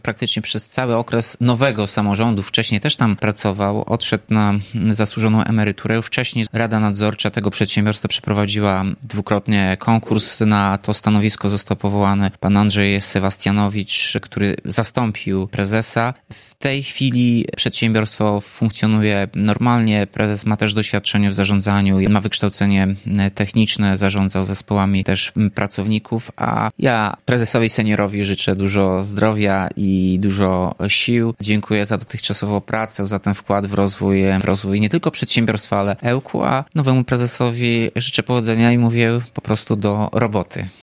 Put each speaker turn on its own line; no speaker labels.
praktycznie przez cały okres nowego samorządu, wcześniej też tam pracował, odszedł na zasłużoną emeryturę. Wcześniej Rada Nadzorcza tego przedsiębiorstwa przeprowadziła dwukrotnie konkurs. Na to stanowisko został powołany pan Andrzej Sebastianowicz, który zastąpił prezesa. W tej chwili przedsiębiorstwo funkcjonuje normalnie. Prezes ma też doświadczenie w zarządzaniu, ma wykształcenie techniczne, zarządzał zespołami też pracowników, a ja prezesowi seniorowi życzę dużo zdrowia i dużo sił. Dziękuję za dotychczasową pracę, za ten wkład w rozwój nie tylko przedsiębiorstwa, ale Ełku, a nowemu prezesowi życzę powodzenia i mówię po prostu do roboty.